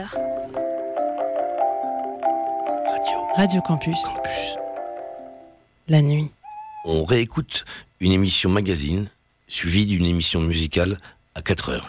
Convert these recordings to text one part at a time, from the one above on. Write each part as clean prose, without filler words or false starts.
Radio Campus. La nuit. On réécoute une émission magazine suivie d'une émission musicale à 4h.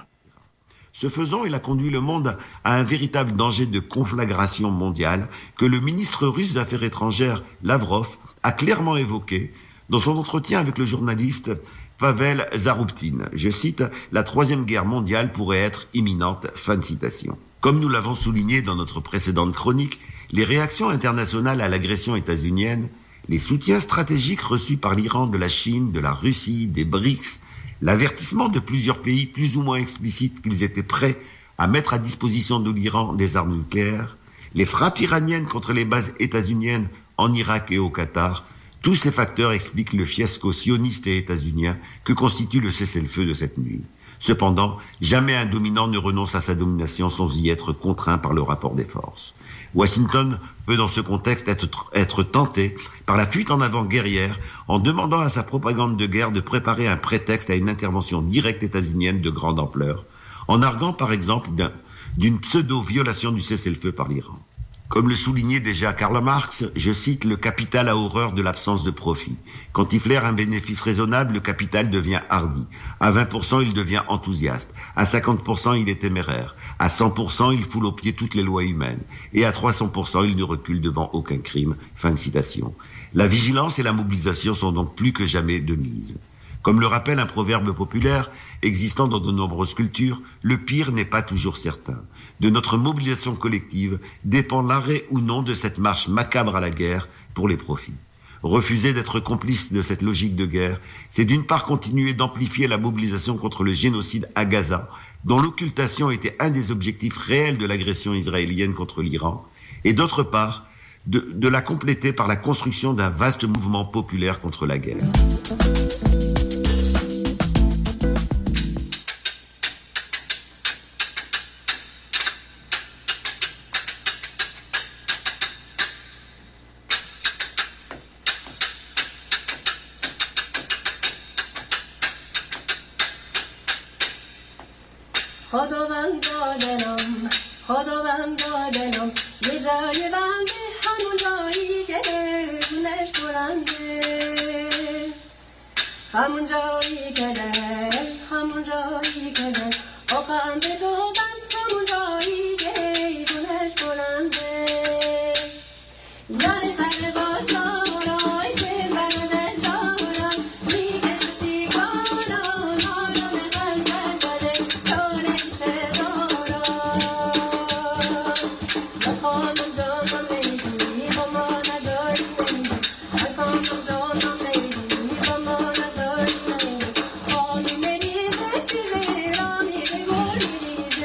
Ce faisant, il a conduit le monde à un véritable danger de conflagration mondiale que le ministre russe des Affaires étrangères, Lavrov, a clairement évoqué dans son entretien avec le journaliste Pavel Zarouptine. Je cite, « La troisième guerre mondiale pourrait être imminente ». Fin de citation. Comme nous l'avons souligné dans notre précédente chronique, les réactions internationales à l'agression états-unienne, les soutiens stratégiques reçus par l'Iran, de la Chine, de la Russie, des BRICS, l'avertissement de plusieurs pays plus ou moins explicites qu'ils étaient prêts à mettre à disposition de l'Iran des armes nucléaires, les frappes iraniennes contre les bases états-uniennes en Irak et au Qatar, tous ces facteurs expliquent le fiasco sioniste et états-unien que constitue le cessez-le-feu de cette nuit. Cependant, jamais un dominant ne renonce à sa domination sans y être contraint par le rapport des forces. Washington peut dans ce contexte être tenté par la fuite en avant guerrière en demandant à sa propagande de guerre de préparer un prétexte à une intervention directe états-unienne de grande ampleur, en arguant par exemple d'une pseudo-violation du cessez-le-feu par l'Iran. Comme le soulignait déjà Karl Marx, je cite, « Le capital a horreur de l'absence de profit. Quand il flaire un bénéfice raisonnable, le capital devient hardi. À 20%, il devient enthousiaste. À 50%, il est téméraire. À 100%, il foule aux pieds toutes les lois humaines. Et à 300%, il ne recule devant aucun crime. » Fin de citation. La vigilance et la mobilisation sont donc plus que jamais de mise. Comme le rappelle un proverbe populaire existant dans de nombreuses cultures, le pire n'est pas toujours certain. De notre mobilisation collective dépend l'arrêt ou non de cette marche macabre à la guerre pour les profits. Refuser d'être complice de cette logique de guerre, c'est d'une part continuer d'amplifier la mobilisation contre le génocide à Gaza, dont l'occultation était un des objectifs réels de l'agression israélienne contre l'Iran, et d'autre part, de la compléter par la construction d'un vaste mouvement populaire contre la guerre. خداوندا دلم یه جای بنده همون جایی که دلش بلنده همون جایی که دل آقام به تو بست همون جایی که دلش بلنده یار سر بازارای دل بر دل دارم میکشه سیگارم آرام قلبم زده چالش دارم بخوام جانم لیدی با ما نداری نیدی بخوام جانم لیدی با ما نداری نیدی آنی مریزه بیزه رانی به گل میریزه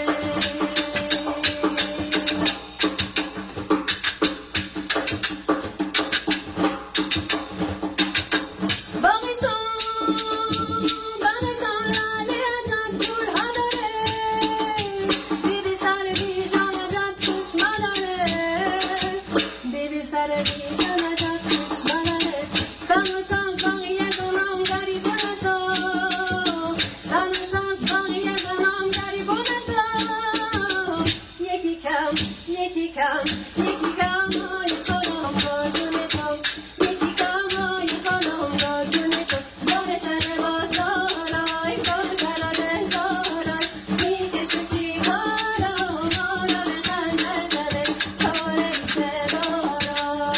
باغشان لاله عجب گلها داره بیبی سر بی جان عجب چشما داره بیبی سر بی جان عجب چشما داره سن و شانس باقی زنام گریبونه تو سن و شانس باقی زنام گریبونه تو یکی کم های خودم گردونه تو یکی کم های خودم گردونه تو داره سر بازارای گل برا دل دارم میکشه سیگارم آرام قلبم زده چالش دارم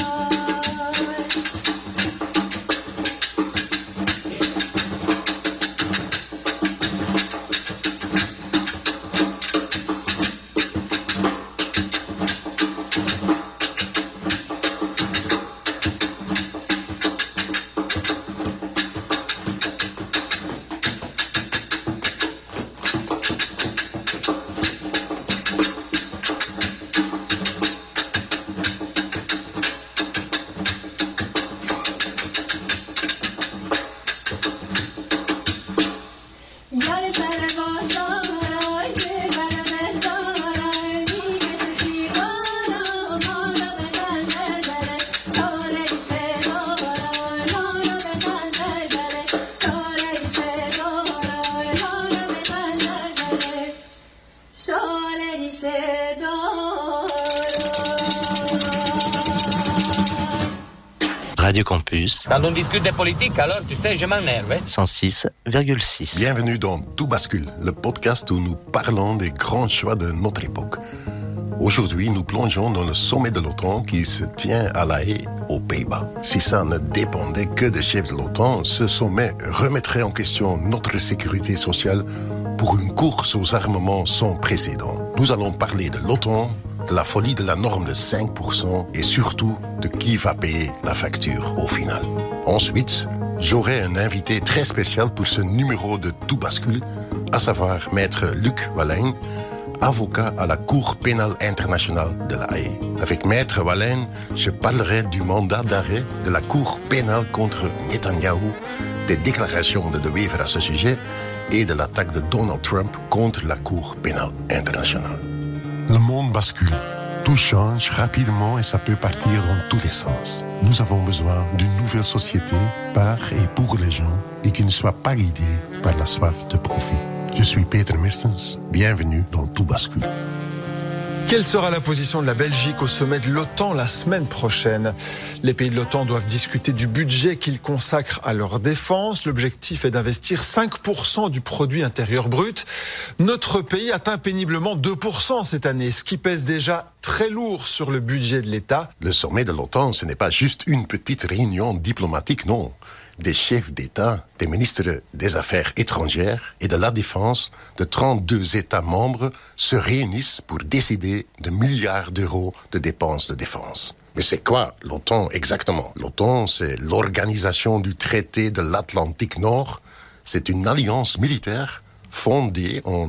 Radio Campus. Quand on discute de politique, alors tu sais, je m'énerve. 106,6. Bienvenue dans Tout bascule, le podcast où nous parlons des grands choix de notre époque. Aujourd'hui, nous plongeons dans le sommet de l'OTAN qui se tient à La Haye, aux Pays-Bas. Si ça ne dépendait que des chefs de l'OTAN, ce sommet remettrait en question notre sécurité sociale pour une course aux armements sans précédent. Nous allons parler de l'OTAN, de la folie de la norme de 5% et surtout de qui va payer la facture au final. Ensuite, j'aurai un invité très spécial pour ce numéro de Tout bascule, à savoir Maître Luc Walijn, avocat à la Cour pénale internationale de La Haye. Avec Maître Walijn, je parlerai du mandat d'arrêt de la Cour pénale contre Netanyahou, des déclarations de De Wever à ce sujet et de l'attaque de Donald Trump contre la Cour pénale internationale. Le monde bascule. Tout change rapidement et ça peut partir dans tous les sens. Nous avons besoin d'une nouvelle société par et pour les gens et qui ne soit pas guidée par la soif de profit. Je suis Peter Mertens, bienvenue dans Tout bascule. Quelle sera la position de la Belgique au sommet de l'OTAN la semaine prochaine ? Les pays de l'OTAN doivent discuter du budget qu'ils consacrent à leur défense. L'objectif est d'investir 5% du produit intérieur brut. Notre pays atteint péniblement 2% cette année, ce qui pèse déjà très lourd sur le budget de l'État. Le sommet de l'OTAN, ce n'est pas juste une petite réunion diplomatique, non. Des chefs d'État, des ministres des Affaires étrangères et de la Défense de 32 États membres se réunissent pour décider de milliards d'euros de dépenses de défense. Mais c'est quoi l'OTAN exactement ? L'OTAN, c'est l'organisation du traité de l'Atlantique Nord. C'est une alliance militaire fondée en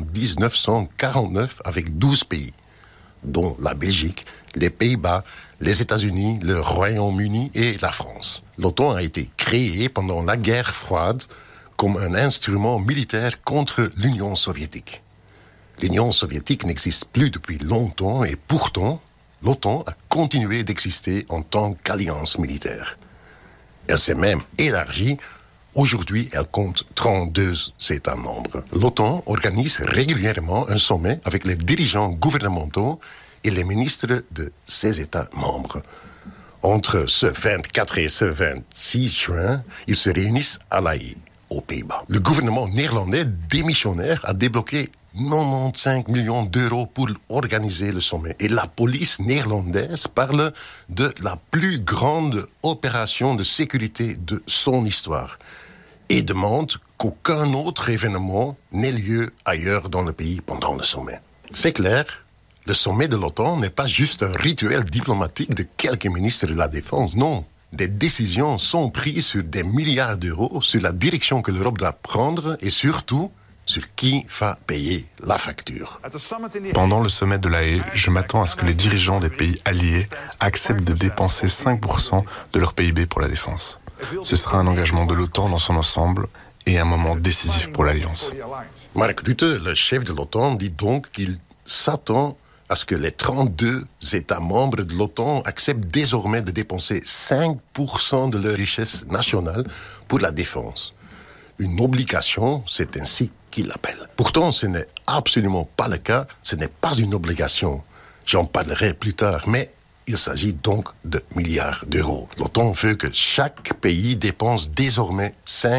1949 avec 12 pays, dont la Belgique, les Pays-Bas, les États-Unis, le Royaume-Uni et la France. L'OTAN a été créée pendant la guerre froide comme un instrument militaire contre l'Union soviétique. L'Union soviétique n'existe plus depuis longtemps et pourtant, l'OTAN a continué d'exister en tant qu'alliance militaire. Elle s'est même élargie. Aujourd'hui, elle compte 32 États membres. L'OTAN organise régulièrement un sommet avec les dirigeants gouvernementaux et les ministres de ces États membres. Entre ce 24 et ce 26 juin, ils se réunissent à La Haye, aux Pays-Bas. Le gouvernement néerlandais démissionnaire a débloqué 95 millions d'euros pour organiser le sommet. Et la police néerlandaise parle de la plus grande opération de sécurité de son histoire et demande qu'aucun autre événement n'ait lieu ailleurs dans le pays pendant le sommet. C'est clair, le sommet de l'OTAN n'est pas juste un rituel diplomatique de quelques ministres de la Défense, non. Des décisions sont prises sur des milliards d'euros, sur la direction que l'Europe doit prendre et surtout sur qui va payer la facture. Pendant le sommet de La Haye, je m'attends à ce que les dirigeants des pays alliés acceptent de dépenser 5% de leur PIB pour la défense. Ce sera un engagement de l'OTAN dans son ensemble et un moment décisif pour l'Alliance. Mark Rutte, le chef de l'OTAN, dit donc qu'il s'attend à ce que les 32 États membres de l'OTAN acceptent désormais de dépenser 5% de leur richesse nationale pour la défense. Une obligation, c'est ainsi qu'il l'appelle. Pourtant, ce n'est absolument pas le cas, ce n'est pas une obligation. J'en parlerai plus tard, mais il s'agit donc de milliards d'euros. L'OTAN veut que chaque pays dépense désormais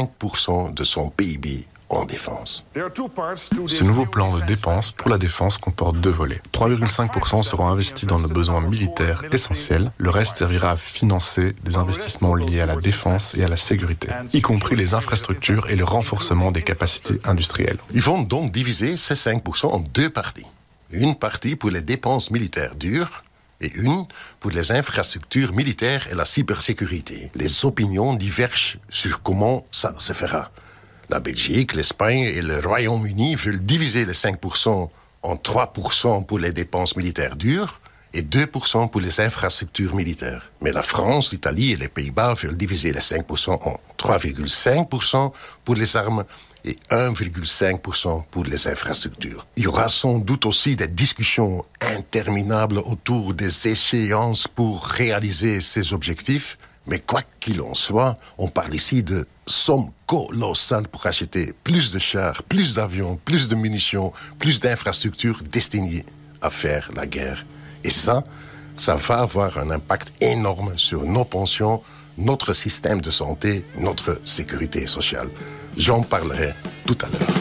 5% de son PIB en défense. Ce nouveau plan de dépenses pour la défense comporte 2 volets. 3,5% seront investis dans nos besoins militaires essentiels. Le reste servira à financer des investissements liés à la défense et à la sécurité, y compris les infrastructures et le renforcement des capacités industrielles. Ils vont donc diviser ces 5% en 2 parties. Une partie pour les dépenses militaires dures et une pour les infrastructures militaires et la cybersécurité. Les opinions divergent sur comment ça se fera. La Belgique, l'Espagne et le Royaume-Uni veulent diviser les 5% en 3% pour les dépenses militaires dures et 2% pour les infrastructures militaires. Mais la France, l'Italie et les Pays-Bas veulent diviser les 5% en 3,5% pour les armes et 1,5% pour les infrastructures. Il y aura sans doute aussi des discussions interminables autour des échéances pour réaliser ces objectifs. Mais quoi qu'il en soit, on parle ici de sommes colossales pour acheter plus de chars, plus d'avions, plus de munitions, plus d'infrastructures destinées à faire la guerre. Et ça va avoir un impact énorme sur nos pensions, notre système de santé, notre sécurité sociale. J'en parlerai tout à l'heure.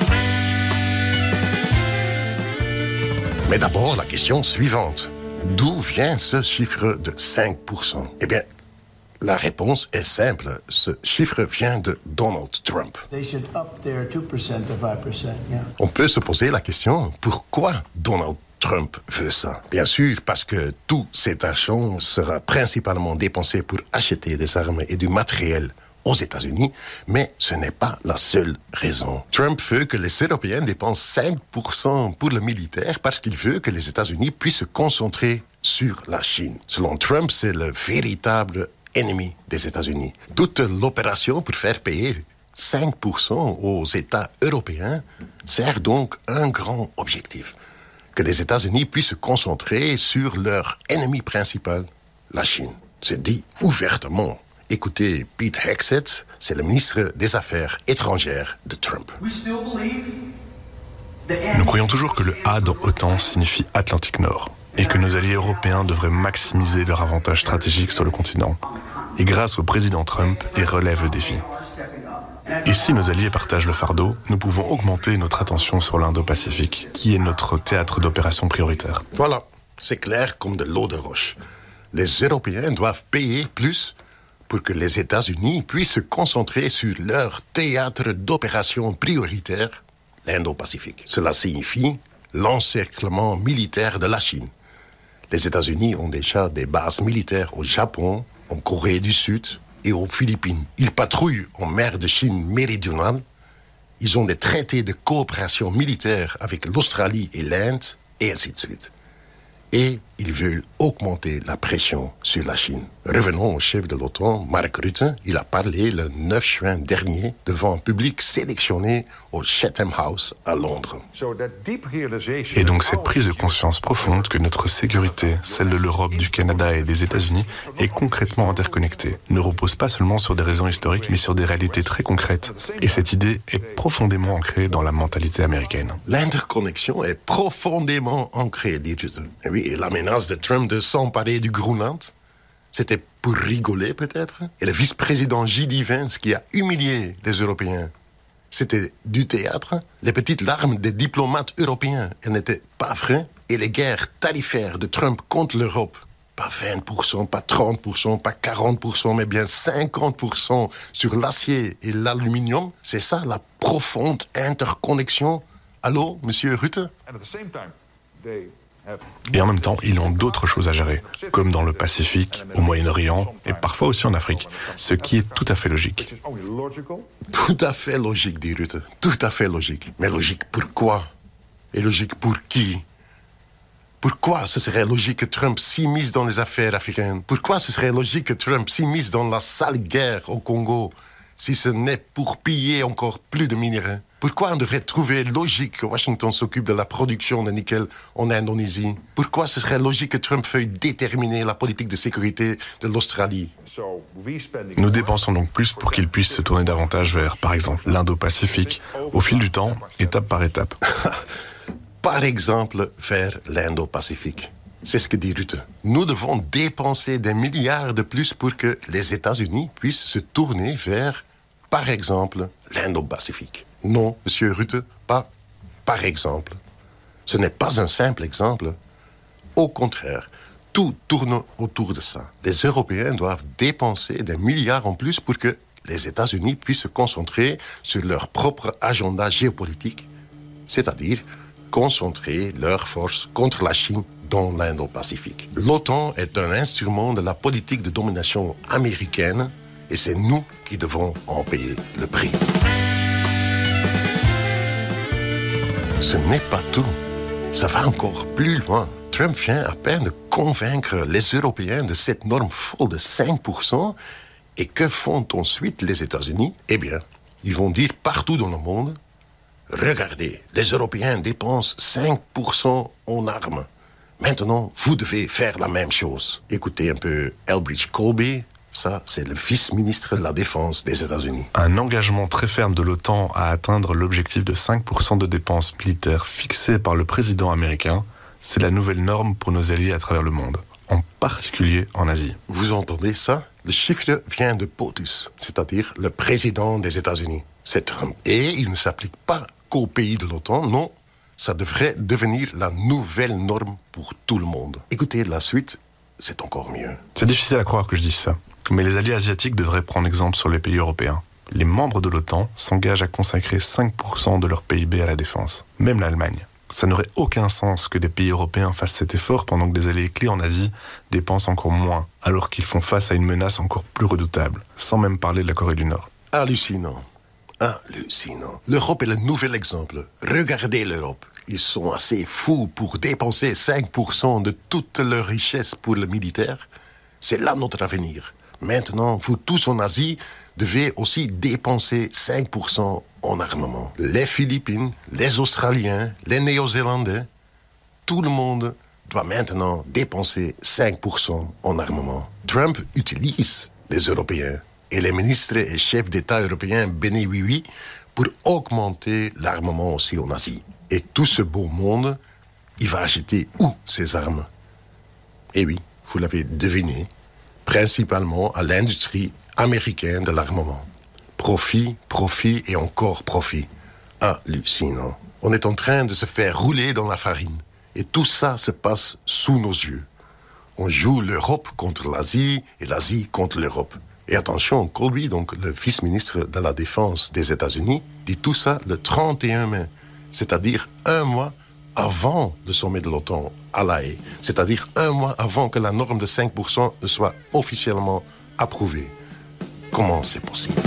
Mais d'abord, la question suivante. D'où vient ce chiffre de 5%? Eh bien, la réponse est simple. Ce chiffre vient de Donald Trump. On peut se poser la question, pourquoi Donald Trump veut ça? Bien sûr, parce que tout cet argent sera principalement dépensé pour acheter des armes et du matériel aux États-Unis, mais ce n'est pas la seule raison. Trump veut que les Européens dépensent 5% pour le militaire parce qu'il veut que les États-Unis puissent se concentrer sur la Chine. Selon Trump, c'est le véritable ennemi des États-Unis. Toute l'opération pour faire payer 5% aux États européens sert donc un grand objectif. Que les États-Unis puissent se concentrer sur leur ennemi principal, la Chine. C'est dit ouvertement. Écoutez, Pete Hegseth, c'est le ministre des Affaires étrangères de Trump. Nous croyons toujours que le A dans OTAN signifie Atlantique Nord et que nos alliés européens devraient maximiser leur avantage stratégique sur le continent. Et grâce au président Trump, ils relèvent le défi. Et si nos alliés partagent le fardeau, nous pouvons augmenter notre attention sur l'Indo-Pacifique, qui est notre théâtre d'opération prioritaire. Voilà, c'est clair comme de l'eau de roche. Les Européens doivent payer plus pour que les États-Unis puissent se concentrer sur leur théâtre d'opération prioritaire, l'Indo-Pacifique. Cela signifie l'encerclement militaire de la Chine. Les États-Unis ont déjà des bases militaires au Japon, en Corée du Sud et aux Philippines. Ils patrouillent en mer de Chine méridionale. Ils ont des traités de coopération militaire avec l'Australie et l'Inde, et ainsi de suite. Et ils veulent augmenter la pression sur la Chine. Revenons au chef de l'OTAN, Mark Rutte. Il a parlé le 9 juin dernier devant un public sélectionné au Chatham House à Londres. Et donc cette prise de conscience profonde que notre sécurité, celle de l'Europe, du Canada et des États-Unis, est concrètement interconnectée, ne repose pas seulement sur des raisons historiques, mais sur des réalités très concrètes. Et cette idée est profondément ancrée dans la mentalité américaine. L'interconnexion est profondément ancrée, dit Rutte. Et oui, et la menace de Trump de s'emparer du Groenland, c'était pour rigoler peut-être. Et le vice-président J.D. Vance qui a humilié les Européens, c'était du théâtre. Les petites larmes des diplomates européens, elles n'étaient pas vraies. Et les guerres tarifaires de Trump contre l'Europe, pas 20%, pas 30%, pas 40%, mais bien 50% sur l'acier et l'aluminium, c'est ça la profonde interconnexion. Allô, monsieur Rutte? Et en même temps, ils ont d'autres choses à gérer, comme dans le Pacifique, au Moyen-Orient et parfois aussi en Afrique, ce qui est tout à fait logique. Tout à fait logique, dit Rutte. Tout à fait logique. Mais logique pourquoi? Et logique pour qui? Pourquoi ce serait logique que Trump s'immisce dans les affaires africaines? Pourquoi ce serait logique que Trump s'immisce dans la sale guerre au Congo, si ce n'est pour piller encore plus de minerais? Pourquoi on devrait trouver logique que Washington s'occupe de la production de nickel en Indonésie? Pourquoi ce serait logique que Trump veuille déterminer la politique de sécurité de l'Australie? Nous dépensons donc plus pour qu'il puisse se tourner davantage vers, par exemple, l'Indo-Pacifique, au fil du temps, étape par étape. Par exemple, vers l'Indo-Pacifique. C'est ce que dit Rutte. Nous devons dépenser des milliards de plus pour que les États-Unis puissent se tourner vers, par exemple, l'Indo-Pacifique. Non, monsieur Rutte, pas par exemple. Ce n'est pas un simple exemple. Au contraire, tout tourne autour de ça. Les Européens doivent dépenser des milliards en plus pour que les États-Unis puissent se concentrer sur leur propre agenda géopolitique, c'est-à-dire concentrer leurs forces contre la Chine dans l'Indo-Pacifique. L'OTAN est un instrument de la politique de domination américaine et c'est nous qui devons en payer le prix. Ce n'est pas tout. Ça va encore plus loin. Trump vient à peine de convaincre les Européens de cette norme folle de 5%. Et que font ensuite les États-Unis? Eh bien, ils vont dire partout dans le monde, regardez, les Européens dépensent 5% en armes. Maintenant, vous devez faire la même chose. Écoutez un peu Elbridge Colby. Ça, c'est le vice-ministre de la Défense des États-Unis. Un engagement très ferme de l'OTAN à atteindre l'objectif de 5% de dépenses militaires fixé par le président américain, c'est la nouvelle norme pour nos alliés à travers le monde, en particulier en Asie. Vous entendez ça? Le chiffre vient de POTUS, c'est-à-dire le président des États-Unis. C'est Trump. Et il ne s'applique pas qu'aux pays de l'OTAN, non. Ça devrait devenir la nouvelle norme pour tout le monde. Écoutez, la suite, c'est encore mieux. C'est difficile à croire que je dise ça, mais les alliés asiatiques devraient prendre exemple sur les pays européens. Les membres de l'OTAN s'engagent à consacrer 5% de leur PIB à la défense, même l'Allemagne. Ça n'aurait aucun sens que des pays européens fassent cet effort pendant que des alliés clés en Asie dépensent encore moins, alors qu'ils font face à une menace encore plus redoutable, sans même parler de la Corée du Nord. Hallucinant. Hallucinant. L'Europe est le nouvel exemple. Regardez l'Europe. Ils sont assez fous pour dépenser 5% de toute leur richesse pour le militaire. C'est là notre avenir. Maintenant, vous tous en Asie devez aussi dépenser 5% en armement. Les Philippines, les Australiens, les Néo-Zélandais, tout le monde doit maintenant dépenser 5% en armement. Trump utilise les Européens et les ministres et chefs d'État européens béni-oui-oui pour augmenter l'armement aussi en Asie. Et tout ce beau monde, il va acheter où ces armes? Eh oui, vous l'avez deviné, principalement à l'industrie américaine de l'armement. Profit, profit et encore profit. Hallucinant. On est en train de se faire rouler dans la farine. Et tout ça se passe sous nos yeux. On joue l'Europe contre l'Asie et l'Asie contre l'Europe. Et attention, Colby, donc le vice-ministre de la Défense des États-Unis, dit tout ça le 31 mai, c'est-à-dire un mois avant le sommet de l'OTAN à La Haye, c'est-à-dire un mois avant que la norme de 5% ne soit officiellement approuvée. Comment c'est possible?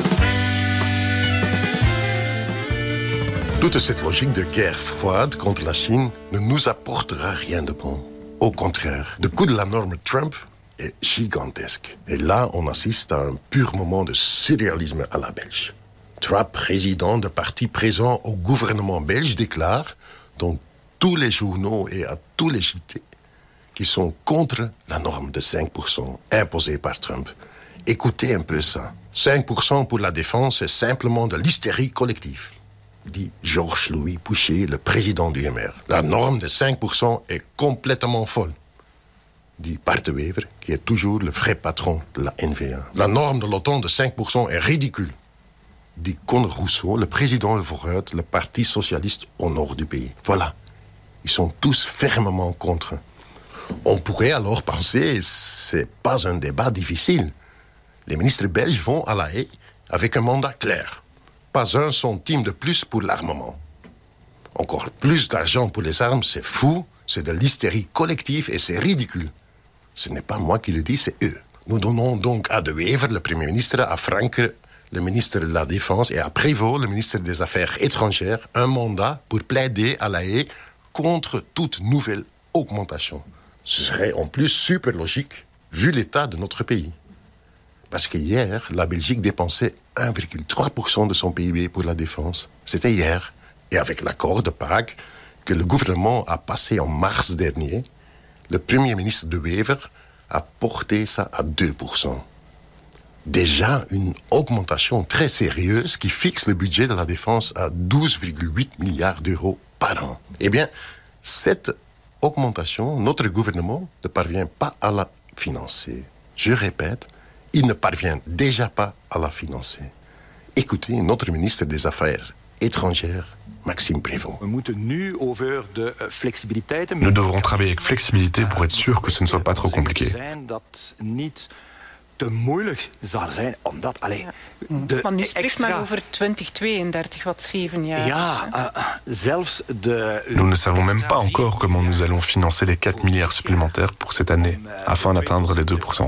Toute cette logique de guerre froide contre la Chine ne nous apportera rien de bon. Au contraire, le coût de la norme Trump est gigantesque. Et là, on assiste à un pur moment de surréalisme à la belge. 3 présidents de partis présents au gouvernement belge déclarent, dans tous les journaux et à tous les JT, qu'ils sont contre la norme de 5% imposée par Trump. Écoutez un peu ça. 5% pour la défense, c'est simplement de l'hystérie collective, dit Georges-Louis Pouchet, le président du MR. La norme de 5% est complètement folle, dit Bart de Wever, qui est toujours le vrai patron de la NVA. La norme de l'OTAN de 5% est ridicule, dit Conor Rousseau, le président de Vooruit, le parti socialiste au nord du pays. Voilà, ils sont tous fermement contre. On pourrait alors penser, c'est pas un débat difficile. Les ministres belges vont à La Haye avec un mandat clair. Pas un centime de plus pour l'armement. Encore plus d'argent pour les armes, c'est fou, c'est de l'hystérie collective et c'est ridicule. Ce n'est pas moi qui le dis, c'est eux. Nous donnons donc à De Wever, le Premier ministre, à Franke, le ministre de la Défense, et à Prévost, le ministre des Affaires étrangères, un mandat pour plaider à La Haye contre toute nouvelle augmentation. Ce serait en plus super logique, vu l'état de notre pays. Parce que hier, la Belgique dépensait 1,3% de son PIB pour la défense. C'était hier. Et avec l'accord de Pâques que le gouvernement a passé en mars dernier, le Premier ministre De Wever a porté ça à 2%. Déjà une augmentation très sérieuse qui fixe le budget de la défense à 12,8 milliards d'euros par an. Eh bien, cette augmentation, notre gouvernement ne parvient pas à la financer. Je répète, il ne parvient déjà pas à la financer. Écoutez notre ministre des Affaires étrangères, Maxime Prévost. Nous devrons travailler avec flexibilité pour être sûr que ce ne soit pas trop compliqué. Maar nu spreekt men over 2032, wat 7 jaar. Nous ne savons même pas encore comment nous allons financer les 4 milliards supplémentaires pour cette année, afin d'atteindre les 2%.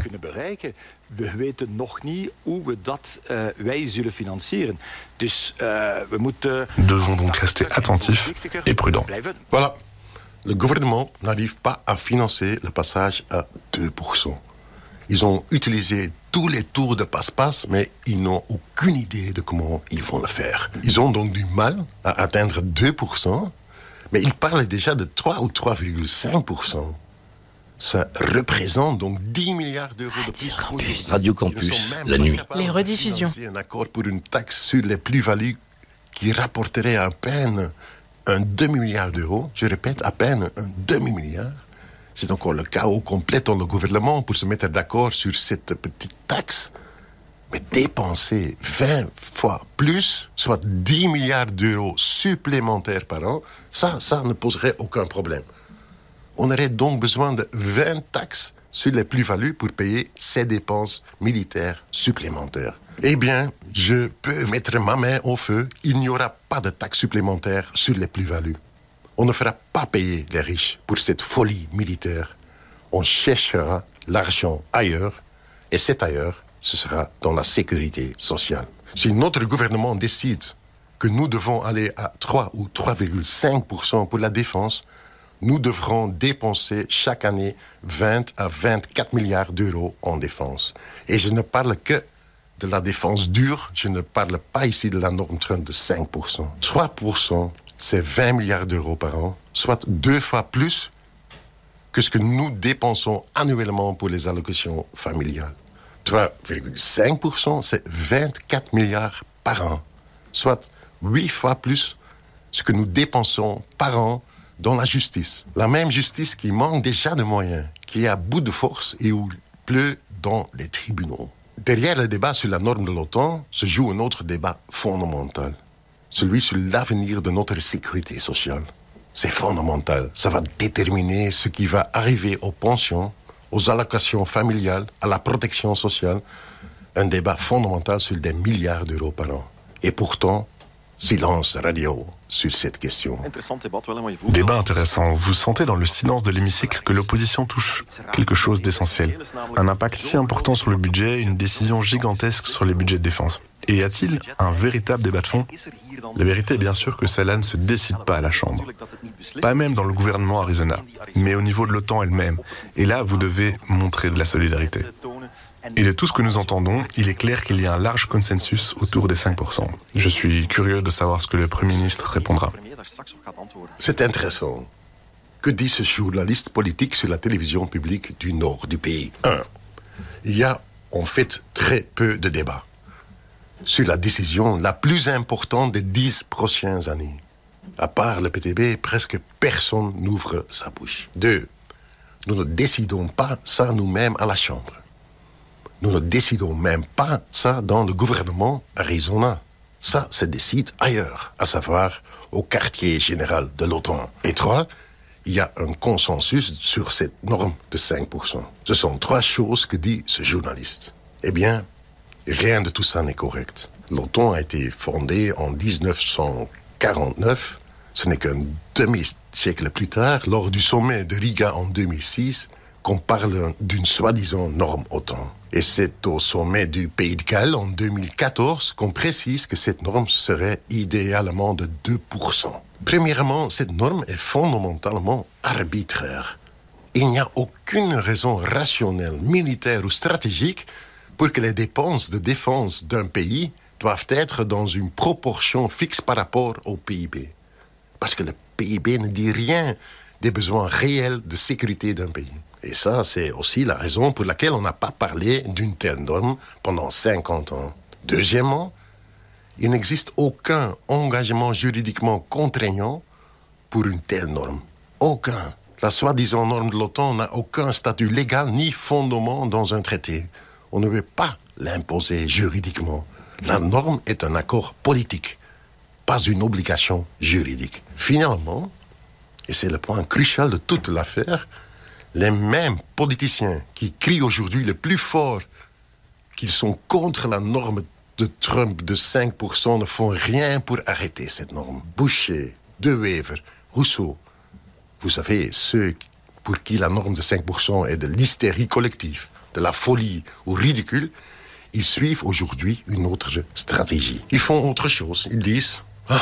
Nous devons donc rester attentifs et prudents. Voilà, le gouvernement n'arrive pas à financer le passage à 2%. Ils ont utilisé tous les tours de passe-passe, mais ils n'ont aucune idée de comment ils vont le faire. Ils ont donc du mal à atteindre 2%, mais ils parlent déjà de 3 ou 3,5%. Ça représente donc 10 milliards d'euros de plus. Radio Campus, la nuit. Les rediffusions. Un accord pour une taxe sur les plus-values qui rapporterait à peine un demi-milliard d'euros. Je répète, à peine un demi-milliard. C'est encore le chaos complet dans le gouvernement pour se mettre d'accord sur cette petite taxe. Mais dépenser 20 fois plus, soit 10 milliards d'euros supplémentaires par an, ça ne poserait aucun problème. On aurait donc besoin de 20 taxes sur les plus-values pour payer ces dépenses militaires supplémentaires. Eh bien, je peux mettre ma main au feu, il n'y aura pas de taxes supplémentaires sur les plus-values. On ne fera pas payer les riches pour cette folie militaire. On cherchera l'argent ailleurs, et cet ailleurs, ce sera dans la sécurité sociale. Si notre gouvernement décide que nous devons aller à 3 ou 3,5% pour la défense, nous devrons dépenser chaque année 20 à 24 milliards d'euros en défense. Et je ne parle que de la défense dure, je ne parle pas ici de la norme Trump de 5%. 3%, c'est 20 milliards d'euros par an, soit 2 fois plus que ce que nous dépensons annuellement pour les allocations familiales. 3,5%, c'est 24 milliards par an, soit 8 fois plus ce que nous dépensons par an dans la justice. La même justice qui manque déjà de moyens, qui est à bout de force et où il pleut dans les tribunaux. Derrière le débat sur la norme de l'OTAN se joue un autre débat fondamental, celui sur l'avenir de notre sécurité sociale. C'est fondamental, ça va déterminer ce qui va arriver aux pensions, aux allocations familiales, à la protection sociale. Un débat fondamental sur des milliards d'euros par an. Et pourtant, silence radio sur cette question. Débat intéressant. Vous sentez dans le silence de l'hémicycle que l'opposition touche quelque chose d'essentiel. Un impact si important sur le budget, une décision gigantesque sur les budgets de défense. Et y a-t-il un véritable débat de fond ? La vérité est bien sûr que cela ne se décide pas à la Chambre. Pas même dans le gouvernement Arizona, mais au niveau de l'OTAN elle-même. Et là, vous devez montrer de la solidarité. Et de tout ce que nous entendons, il est clair qu'il y a un large consensus autour des 5%. Je suis curieux de savoir ce que le Premier ministre répondra. C'est intéressant. Que dit ce journaliste politique sur la télévision publique du nord du pays ? 1. Il y a en fait très peu de débats sur la décision la plus importante des 10 prochaines années. À part le PTB, presque personne n'ouvre sa bouche. 2. Nous ne décidons pas ça nous-mêmes à la Chambre. Nous ne décidons même pas ça dans le gouvernement Arizona. Ça se décide ailleurs, à savoir au quartier général de l'OTAN. Et 3, il y a un consensus sur cette norme de 5%. Ce sont 3 choses que dit ce journaliste. Eh bien, rien de tout ça n'est correct. L'OTAN a été fondée en 1949. Ce n'est qu'un demi-siècle plus tard, lors du sommet de Riga en 2006, qu'on parle d'une soi-disant norme OTAN. Et c'est au sommet du Pays de Galles en 2014 qu'on précise que cette norme serait idéalement de 2%. Premièrement, cette norme est fondamentalement arbitraire. Il n'y a aucune raison rationnelle, militaire ou stratégique pour que les dépenses de défense d'un pays doivent être dans une proportion fixe par rapport au PIB. Parce que le PIB ne dit rien des besoins réels de sécurité d'un pays. Et ça, c'est aussi la raison pour laquelle on n'a pas parlé d'une telle norme pendant 50 ans. Deuxièmement, il n'existe aucun engagement juridiquement contraignant pour une telle norme. Aucun. La soi-disant norme de l'OTAN n'a aucun statut légal ni fondement dans un traité. On ne veut pas l'imposer juridiquement. La norme est un accord politique, pas une obligation juridique. Finalement, et c'est le point crucial de toute l'affaire, les mêmes politiciens qui crient aujourd'hui le plus fort qu'ils sont contre la norme de Trump de 5% ne font rien pour arrêter cette norme. Boucher, De Wever, Rousseau, vous savez, ceux pour qui la norme de 5% est de l'hystérie collective, de la folie ou ridicule, ils suivent aujourd'hui une autre stratégie. Ils font autre chose. Ils disent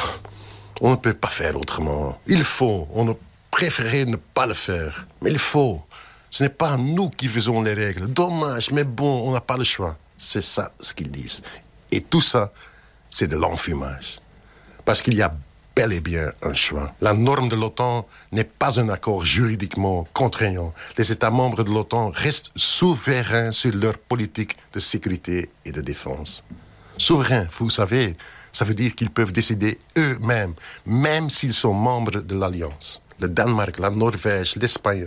on ne peut pas faire autrement. Il faut, on a préféré ne pas le faire. Mais il faut. Ce n'est pas nous qui faisons les règles. Dommage, mais bon, on n'a pas le choix. C'est ça ce qu'ils disent. Et tout ça, c'est de l'enfumage. Parce qu'il y a bel et bien un choix. La norme de l'OTAN n'est pas un accord juridiquement contraignant. Les États membres de l'OTAN restent souverains sur leur politique de sécurité et de défense. Souverains, vous savez, ça veut dire qu'ils peuvent décider eux-mêmes, même s'ils sont membres de l'Alliance. Le Danemark, la Norvège, l'Espagne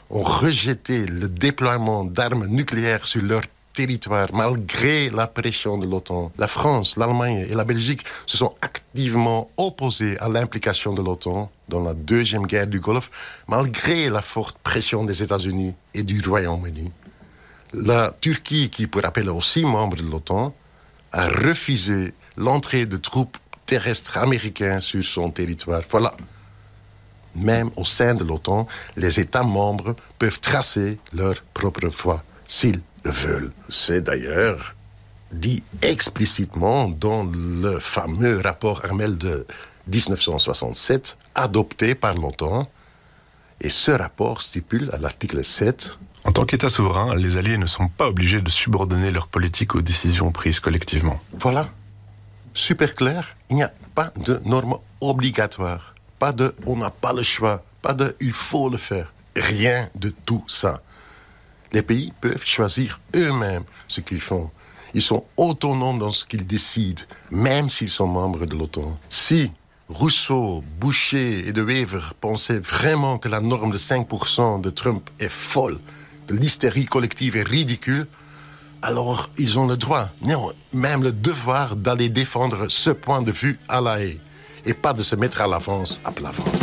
ont rejeté le déploiement d'armes nucléaires sur leur territoire, malgré la pression de l'OTAN. La France, l'Allemagne et la Belgique se sont activement opposés à l'implication de l'OTAN dans la deuxième guerre du Golfe, malgré la forte pression des États-Unis et du Royaume-Uni. La Turquie, qui pour rappel est aussi membre de l'OTAN, a refusé l'entrée de troupes terrestres américains sur son territoire. Voilà. Même au sein de l'OTAN, les États membres peuvent tracer leur propre voie, s'ils le veulent. C'est d'ailleurs dit explicitement dans le fameux rapport Harmel de 1967, adopté par l'OTAN. Et ce rapport stipule à l'article 7... En tant qu'État souverain, les alliés ne sont pas obligés de subordonner leur politique aux décisions prises collectivement. Voilà. Super clair, il n'y a pas de normes obligatoires. Pas de « on n'a pas le choix », pas de « il faut le faire ». Rien de tout ça. Les pays peuvent choisir eux-mêmes ce qu'ils font. Ils sont autonomes dans ce qu'ils décident, même s'ils sont membres de l'OTAN. Si Rousseau, Boucher et De Wever pensaient vraiment que la norme de 5% de Trump est folle, que l'hystérie collective est ridicule, alors ils ont le droit, non, même le devoir d'aller défendre ce point de vue à La Haye. Et pas de se mettre à l'avance à plat ventre.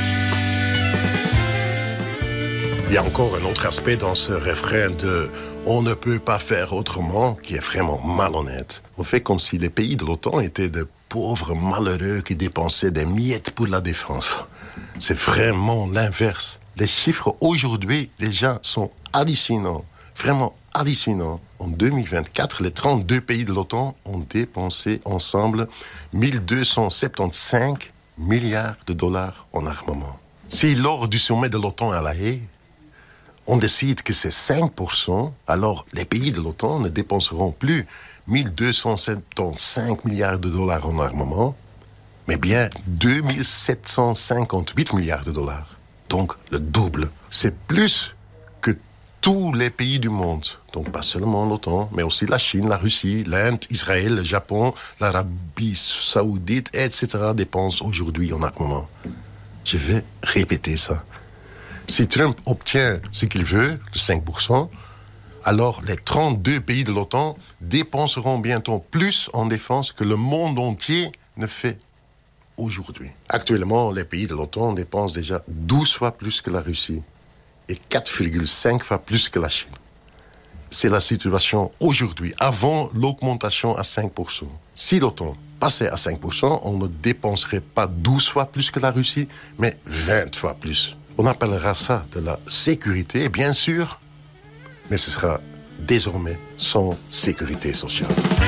Il y a encore un autre aspect dans ce refrain de « on ne peut pas faire autrement » qui est vraiment malhonnête. On fait comme si les pays de l'OTAN étaient de pauvres malheureux qui dépensaient des miettes pour la défense. C'est vraiment l'inverse. Les chiffres aujourd'hui déjà sont hallucinants, vraiment hallucinants. En 2024, les 32 pays de l'OTAN ont dépensé ensemble 1275 milliards de dollars en armement. Si lors du sommet de l'OTAN à La Haye, on décide que c'est 5%, alors les pays de l'OTAN ne dépenseront plus 1275 milliards de dollars en armement, mais bien 2758 milliards de dollars. Donc le double. C'est plus que tous les pays du monde, donc pas seulement l'OTAN, mais aussi la Chine, la Russie, l'Inde, Israël, le Japon, l'Arabie Saoudite, etc. dépensent aujourd'hui en armement. Je vais répéter ça. Si Trump obtient ce qu'il veut, le 5%, alors les 32 pays de l'OTAN dépenseront bientôt plus en défense que le monde entier ne fait aujourd'hui. Actuellement, les pays de l'OTAN dépensent déjà 12 fois plus que la Russie et 4,5 fois plus que la Chine. C'est la situation aujourd'hui, avant l'augmentation à 5%. Si l'OTAN passait à 5%, on ne dépenserait pas 12 fois plus que la Russie, mais 20 fois plus. On appellera ça de la sécurité, bien sûr, mais ce sera désormais sans sécurité sociale.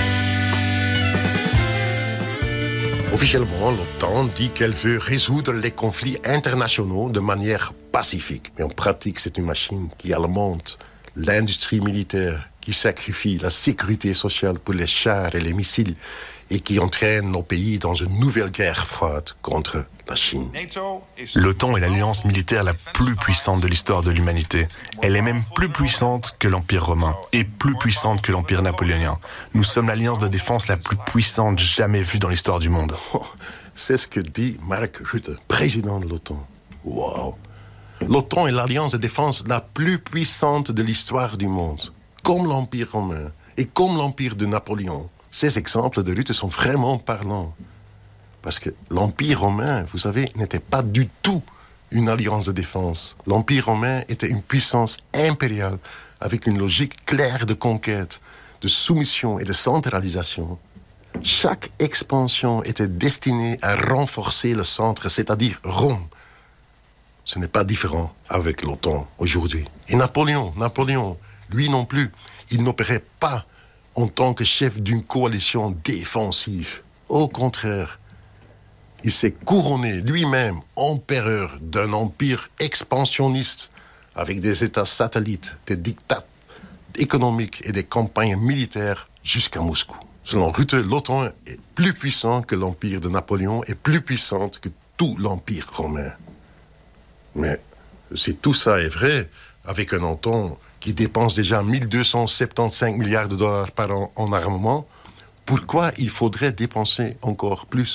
Officiellement, l'OTAN dit qu'elle veut résoudre les conflits internationaux de manière pacifique. Mais en pratique, c'est une machine qui alimente l'industrie militaire, qui sacrifie la sécurité sociale pour les chars et les missiles et qui entraîne nos pays dans une nouvelle guerre froide contre la Chine. L'OTAN est l'alliance militaire la plus puissante de l'histoire de l'humanité. Elle est même plus puissante que l'Empire romain et plus puissante que l'Empire napoléonien. Nous sommes l'alliance de défense la plus puissante jamais vue dans l'histoire du monde. C'est ce que dit Mark Rutte, président de l'OTAN. Wow. L'OTAN est l'alliance de défense la plus puissante de l'histoire du monde, comme l'Empire romain et comme l'Empire de Napoléon. Ces exemples de Rutte sont vraiment parlants. Parce que l'Empire romain, vous savez, n'était pas du tout une alliance de défense. L'Empire romain était une puissance impériale avec une logique claire de conquête, de soumission et de centralisation. Chaque expansion était destinée à renforcer le centre, c'est-à-dire Rome. Ce n'est pas différent avec l'OTAN aujourd'hui. Et Napoléon, lui non plus, il n'opérait pas en tant que chef d'une coalition défensive. Au contraire, il s'est couronné lui-même empereur d'un empire expansionniste avec des États satellites, des dictats économiques et des campagnes militaires jusqu'à Moscou. Selon Rutte, l'OTAN est plus puissant que l'empire de Napoléon et plus puissante que tout l'empire romain. Mais si tout ça est vrai, avec un OTAN qui dépense déjà 1275 milliards de dollars par an en armement, pourquoi il faudrait dépenser encore plus ?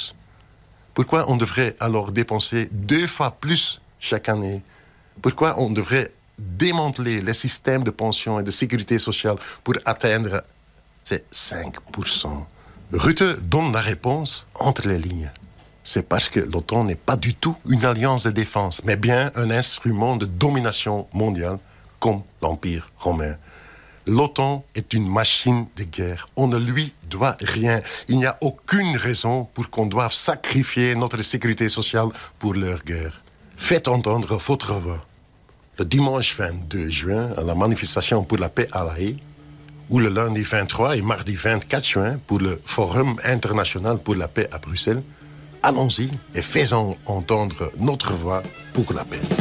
Pourquoi on devrait alors dépenser 2 fois plus chaque année ? Pourquoi on devrait démanteler les systèmes de pension et de sécurité sociale pour atteindre ces 5%. Rutte donne la réponse entre les lignes. C'est parce que l'OTAN n'est pas du tout une alliance de défense, mais bien un instrument de domination mondiale, comme l'Empire romain. L'OTAN est une machine de guerre. On ne lui doit rien. Il n'y a aucune raison pour qu'on doive sacrifier notre sécurité sociale pour leur guerre. Faites entendre votre voix. Le dimanche 22 juin, à la manifestation pour la paix à La Haye, ou le lundi 23 et mardi 24 juin pour le Forum international pour la paix à Bruxelles, allons-y et faisons entendre notre voix pour la paix.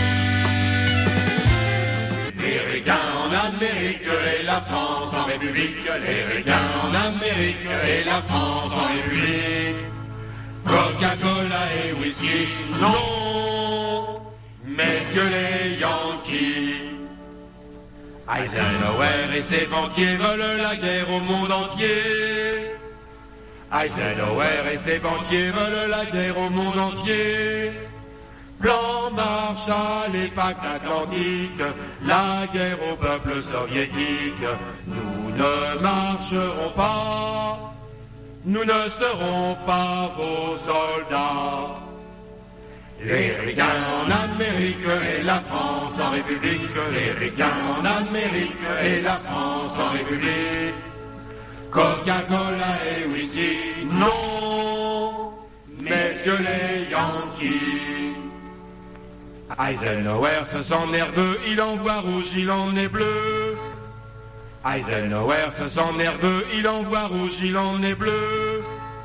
Les regains en Amérique et la France en République. Les regains en Amérique et la France en République. Coca-Cola et whisky, non, messieurs les Yankees. Eisenhower et ses banquiers veulent la guerre au monde entier. Eisenhower et ses banquiers veulent la guerre au monde entier. Plan Marshall et pacte atlantique, la guerre au peuple soviétique. Nous ne marcherons pas, nous ne serons pas vos soldats. Les ricains en Amérique et la France en République. Les ricains en Amérique et la France en République. Coca-Cola et whisky, non, messieurs les Yankees. Eisenhower se sent nerveux, il en voit rouge, il en est bleu. Eisenhower se sent nerveux, il en voit rouge, il en est bleu.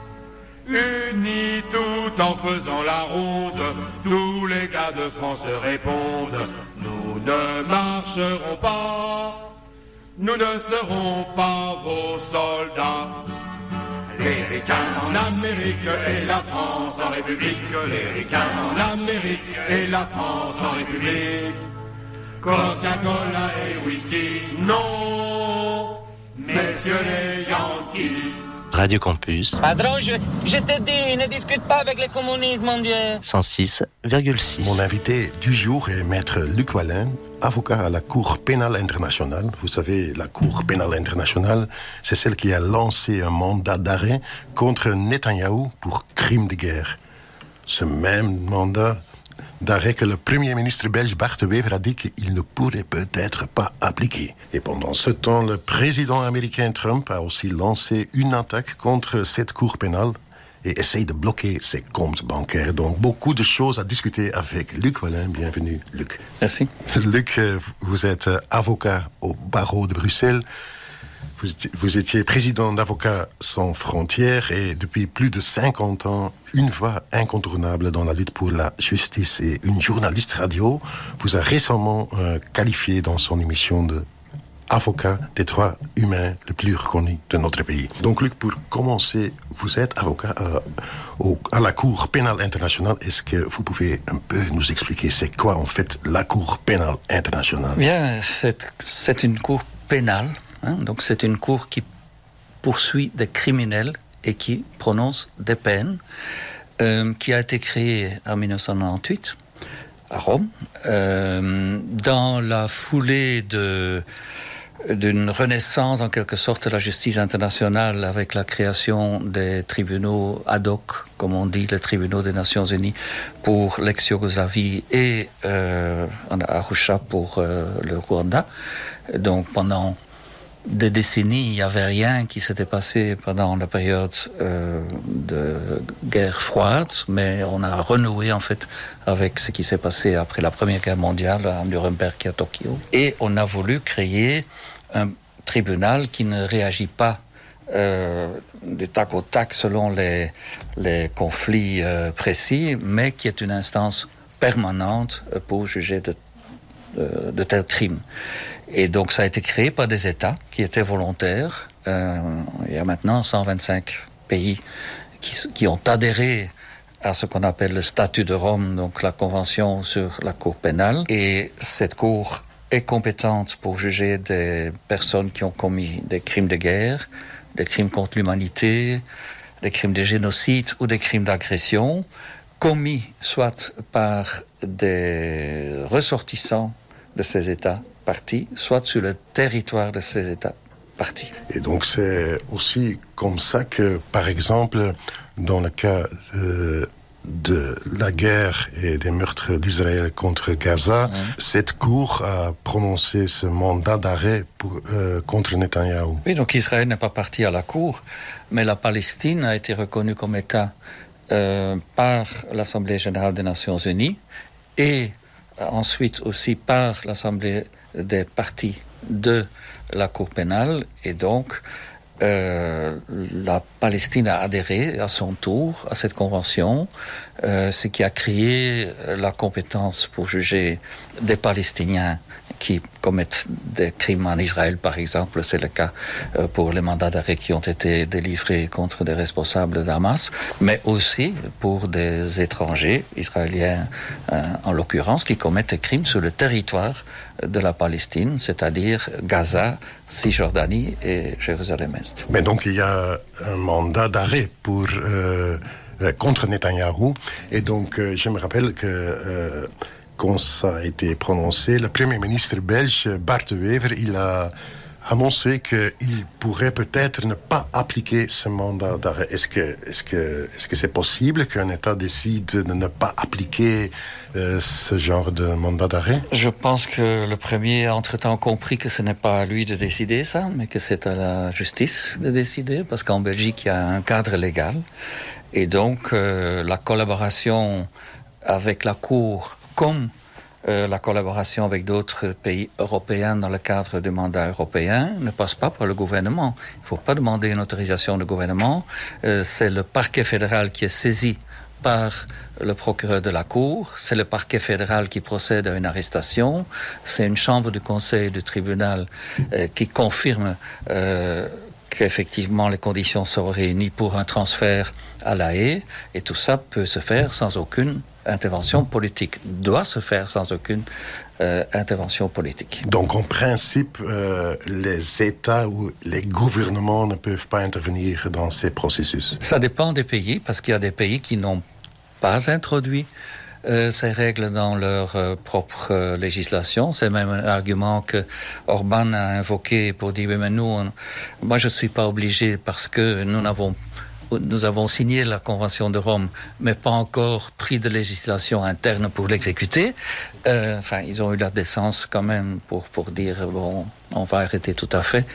Unis tout en faisant la ronde, tous les gars de France répondent. Nous ne marcherons pas, nous ne serons pas vos soldats. Les ricains en Amérique et la France en République. Les ricains en Amérique et la France en République. Coca-Cola et whisky, non, messieurs les Yankees. Radio Campus. Padron, je te dis, ne discute pas avec les communistes, mon Dieu. 106,6. Mon invité du jour est maître Luc Wallin, avocat à la Cour pénale internationale. Vous savez, la Cour pénale internationale, c'est celle qui a lancé un mandat d'arrêt contre Netanyahou pour crime de guerre. Ce même mandat d'arrêt que le Premier ministre belge Bart De Wever a dit qu'il ne pourrait peut-être pas appliquer. Et pendant ce temps, le président américain Trump a aussi lancé une attaque contre cette cour pénale et essaye de bloquer ses comptes bancaires. Donc, beaucoup de choses à discuter avec Luc Wallin. Bienvenue, Luc. Merci. Luc, vous êtes avocat au barreau de Bruxelles. Vous étiez président d'Avocats sans frontières et depuis plus de 50 ans, une voix incontournable dans la lutte pour la justice. Et une journaliste radio vous a récemment qualifié dans son émission de avocat des droits humains le plus reconnu de notre pays. Donc Luc, pour commencer, vous êtes avocat à la Cour pénale internationale. Est-ce que vous pouvez un peu nous expliquer c'est quoi en fait la Cour pénale internationale? Bien, c'est une cour pénale. Donc c'est une cour qui poursuit des criminels et qui prononce des peines, qui a été créée en 1998 à Rome, dans la foulée d'une renaissance en quelque sorte de la justice internationale avec la création des tribunaux ad hoc, comme on dit, les tribunaux des Nations Unies pour l'ex-Yougoslavie et à Arusha pour le Rwanda. Donc pendant des décennies, il n'y avait rien qui s'était passé pendant la période de guerre froide, mais on a renoué en fait avec ce qui s'est passé après la Première Guerre mondiale à Nuremberg et à Tokyo. Et on a voulu créer un tribunal qui ne réagit pas du tac au tac selon les conflits précis, mais qui est une instance permanente pour juger de tels crimes. Et donc ça a été créé par des États qui étaient volontaires. Il y a maintenant 125 pays qui ont adhéré à ce qu'on appelle le statut de Rome, donc la convention sur la cour pénale. Et cette cour est compétente pour juger des personnes qui ont commis des crimes de guerre, des crimes contre l'humanité, des crimes de génocide ou des crimes d'agression, commis soit par des ressortissants de ces États partis, soit sur le territoire de ces États partis. Et donc c'est aussi comme ça que, par exemple, dans le cas de la guerre et des meurtres d'Israël contre Gaza, cette cour a prononcé ce mandat d'arrêt contre Netanyahou. Oui, donc Israël n'est pas parti à la cour, mais la Palestine a été reconnue comme État par l'Assemblée générale des Nations unies et ensuite aussi par l'Assemblée des parties de la Cour pénale, et donc la Palestine a adhéré à son tour à cette convention, ce qui a créé la compétence pour juger des Palestiniens qui commettent des crimes en Israël, par exemple. C'est le cas pour les mandats d'arrêt qui ont été délivrés contre des responsables d'Hamas, mais aussi pour des étrangers, israéliens en l'occurrence, qui commettent des crimes sur le territoire de la Palestine, c'est-à-dire Gaza, Cisjordanie et Jérusalem-Est. Mais donc il y a un mandat d'arrêt contre Netanyahou, et donc je me rappelle que quand ça a été prononcé, le Premier ministre belge Bart De Wever, il a annoncé qu'il pourrait peut-être ne pas appliquer ce mandat d'arrêt. Est-ce que c'est possible qu'un État décide de ne pas appliquer ce genre de mandat d'arrêt? Je pense que le Premier a entre-temps compris que ce n'est pas à lui de décider ça, mais que c'est à la justice de décider, parce qu'en Belgique, il y a un cadre légal. Et donc, la collaboration avec la Cour, comme la collaboration avec d'autres pays européens dans le cadre du mandat européen, ne passe pas par le gouvernement. Il ne faut pas demander une autorisation du gouvernement. C'est le parquet fédéral qui est saisi par le procureur de la Cour. C'est le parquet fédéral qui procède à une arrestation. C'est une chambre du conseil du tribunal qui confirme qu'effectivement les conditions seront réunies pour un transfert à La Haye, et tout ça peut se faire sans aucune intervention politique, doit se faire sans aucune intervention politique. Donc en principe, les États ou les gouvernements ne peuvent pas intervenir dans ces processus? Ça dépend des pays, parce qu'il y a des pays qui n'ont pas introduit ces règles dans leur propre législation. C'est même un argument que Orban a invoqué pour dire, mais nous, moi je ne suis pas obligé parce que nous avons signé la Convention de Rome, mais pas encore pris de législation interne pour l'exécuter. Ils ont eu la décence quand même pour dire, bon, on va arrêter tout à fait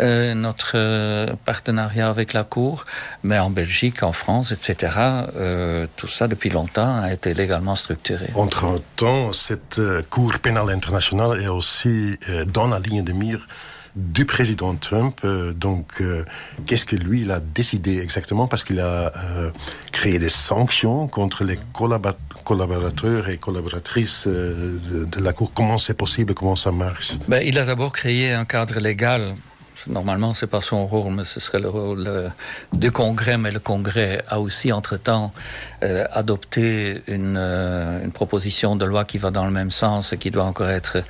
notre partenariat avec la Cour. Mais en Belgique, en France, etc., tout ça, depuis longtemps, a été légalement structuré. Entre-temps, cette Cour pénale internationale est aussi dans la ligne de mire du président Trump. Qu'est-ce que lui, il a décidé exactement? Parce qu'il a créé des sanctions contre les collaborateurs et collaboratrices de la Cour. Comment c'est possible? Comment ça marche? Il a d'abord créé un cadre légal. Normalement, ce n'est pas son rôle, mais ce serait le rôle du Congrès. Mais le Congrès a aussi, entre-temps, adopté une proposition de loi qui va dans le même sens et qui doit encore être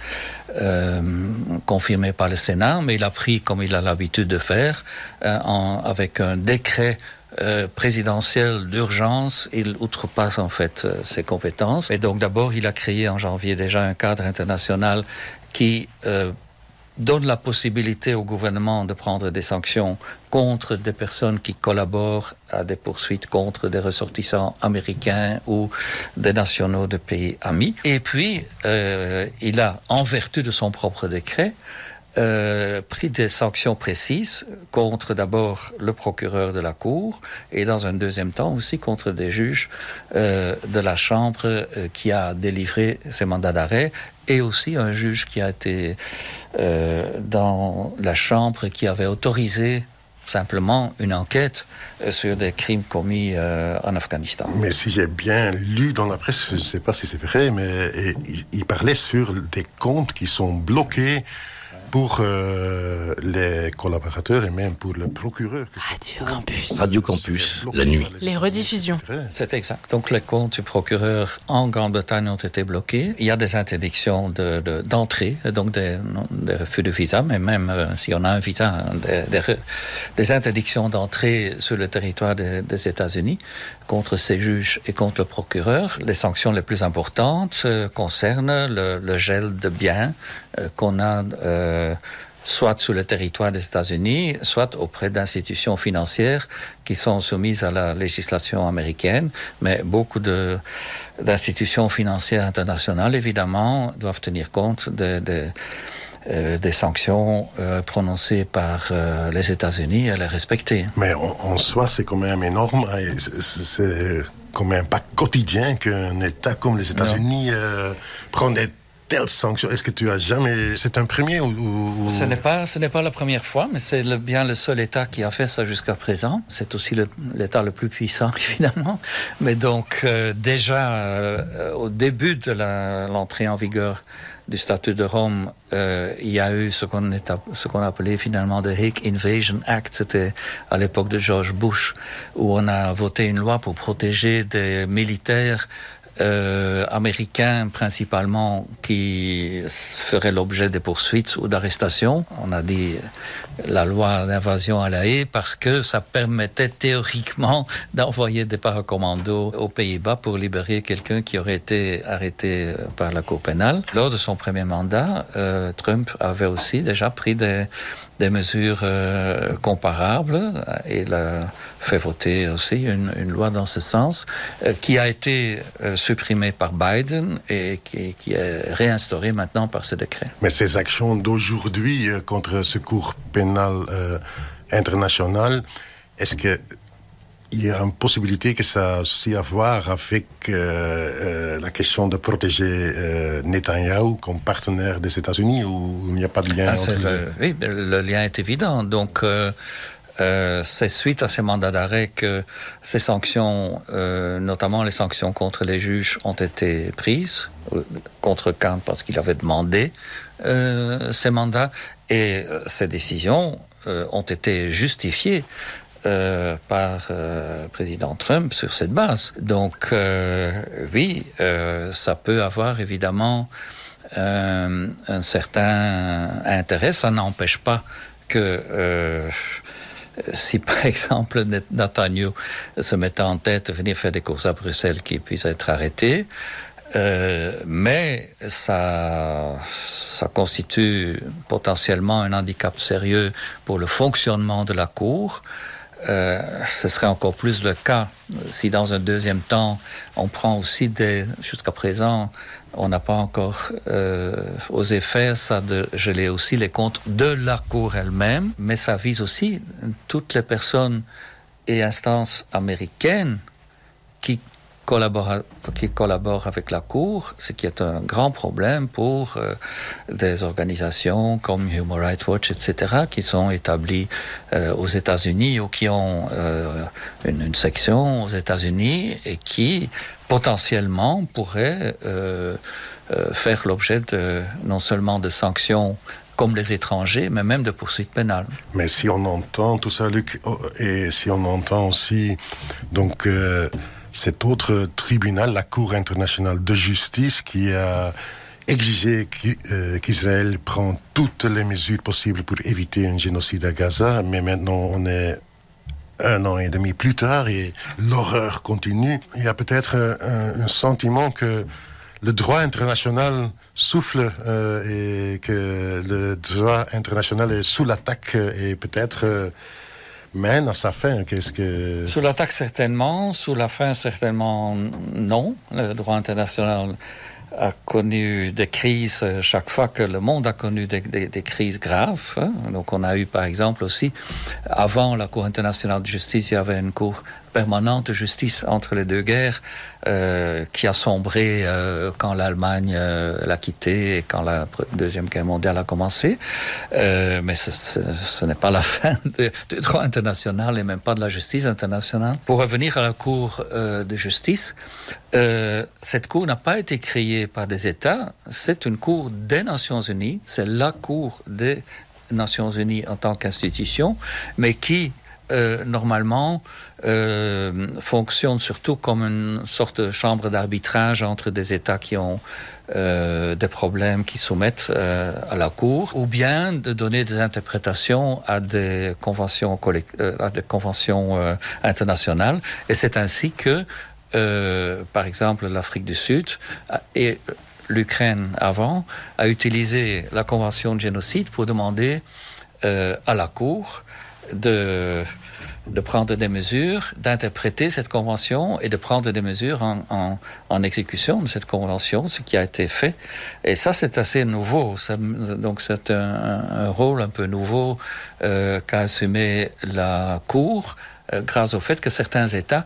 confirmée par le Sénat. Mais il a pris, comme il a l'habitude de faire, avec un décret présidentiel d'urgence, il outrepasse en fait ses compétences. Et donc d'abord, il a créé en janvier déjà un cadre international qui donne la possibilité au gouvernement de prendre des sanctions contre des personnes qui collaborent à des poursuites contre des ressortissants américains ou des nationaux de pays amis. Et puis, il a, en vertu de son propre décret, pris des sanctions précises contre d'abord le procureur de la Cour et dans un deuxième temps aussi contre des juges de la Chambre qui a délivré ces mandats d'arrêt, et aussi un juge qui a été dans la Chambre qui avait autorisé simplement une enquête sur des crimes commis en Afghanistan. Mais si j'ai bien lu dans la presse, je ne sais pas si c'est vrai, mais il parlait sur des comptes qui sont bloqués pour les collaborateurs et même pour le procureur. Radio Campus, la nuit. Les rediffusions. C'est exact. Donc les comptes du procureur en Grande-Bretagne ont été bloqués. Il y a des interdictions d'entrée, donc des refus de visa, mais même si on a un visa, des interdictions d'entrée sur le territoire des États-Unis contre ces juges et contre le procureur. Les sanctions les plus importantes concernent le gel de biens qu'on a soit sur le territoire des États-Unis, soit auprès d'institutions financières qui sont soumises à la législation américaine. Mais beaucoup d'institutions financières internationales, évidemment, doivent tenir compte des sanctions prononcées par les États-Unis et les respecter. Mais en soi, c'est quand même énorme. C'est quand même pas quotidien qu'un État comme les États-Unis prend des telles sanctions. Est-ce que tu as jamais... C'est un premier ou... Ce n'est pas la première fois, mais c'est bien le seul État qui a fait ça jusqu'à présent. C'est aussi l'État le plus puissant, évidemment. Mais donc, déjà, au début de l'entrée en vigueur du statut de Rome, il y a eu ce qu'on appelait finalement le Hague Invasion Act. C'était à l'époque de George Bush, où on a voté une loi pour protéger des militaires américains principalement qui feraient l'objet de poursuites ou d'arrestations. On a dit la loi d'invasion à la haie parce que ça permettait théoriquement d'envoyer des paracommandos aux Pays-Bas pour libérer quelqu'un qui aurait été arrêté par la Cour pénale. Lors de son premier mandat, Trump avait aussi déjà pris des mesures comparables. Il a fait voter aussi une loi dans ce sens qui a été supprimée par Biden et qui est réinstaurée maintenant par ce décret. Mais ces actions d'aujourd'hui contre ce cour pénal international, est-ce que il y a une possibilité que ça a aussi à voir avec la question de protéger Netanyahou comme partenaire des États-Unis, ou il n'y a pas de lien entre les deux? Oui, le lien est évident. Donc, c'est suite à ces mandats d'arrêt que ces sanctions, notamment les sanctions contre les juges, ont été prises, contre Khan parce qu'il avait demandé ces mandats, et ces décisions ont été justifiées par président Trump sur cette base. Donc, oui, ça peut avoir évidemment un certain intérêt. Ça n'empêche pas que si par exemple Netanyahou se mettait en tête de venir faire des courses à Bruxelles, qu'il puisse être arrêté, mais ça constitue potentiellement un handicap sérieux pour le fonctionnement de la Cour. Ce serait encore plus le cas si dans un deuxième temps on prend aussi jusqu'à présent on n'a pas encore osé faire ça de geler aussi les comptes de la Cour elle-même, mais ça vise aussi toutes les personnes et instances américaines qui collaborent avec la Cour, ce qui est un grand problème pour des organisations comme Human Rights Watch, etc., qui sont établies aux États-Unis ou qui ont une section aux États-Unis et qui potentiellement pourraient faire l'objet non seulement de sanctions comme les étrangers, mais même de poursuites pénales. Mais si on entend tout ça, Luc, et si on entend aussi donc cet autre tribunal, la Cour internationale de justice, qui a exigé qu'Israël prenne toutes les mesures possibles pour éviter un génocide à Gaza, mais maintenant on est 1 an et demi plus tard et l'horreur continue. Il y a peut-être un sentiment que le droit international souffle et que le droit international est sous l'attaque et peut-être mène à sa fin. Sous l'attaque certainement, sous la fin certainement non. Le droit international a connu des crises chaque fois que le monde a connu des crises graves. Donc on a eu par exemple aussi, avant la Cour internationale de justice, il y avait une Cour permanente justice entre les deux guerres qui a sombré quand l'Allemagne l'a quitté et quand la Deuxième Guerre mondiale a commencé. Mais ce n'est pas la fin du droit international et même pas de la justice internationale. Pour revenir à la Cour de justice, cette Cour n'a pas été créée par des États, c'est une Cour des Nations Unies, c'est la Cour des Nations Unies en tant qu'institution, mais qui normalement fonctionne surtout comme une sorte de chambre d'arbitrage entre des États qui ont des problèmes qui soumettent à la Cour, ou bien de donner des interprétations à des conventions, internationales. Et c'est ainsi que, par exemple, l'Afrique du Sud et l'Ukraine avant a utilisé la Convention de génocide pour demander à la Cour de prendre des mesures, d'interpréter cette convention et de prendre des mesures en exécution de cette convention, ce qui a été fait. Et ça, c'est assez nouveau. Donc, c'est un rôle un peu nouveau qu'a assumé la Cour grâce au fait que certains États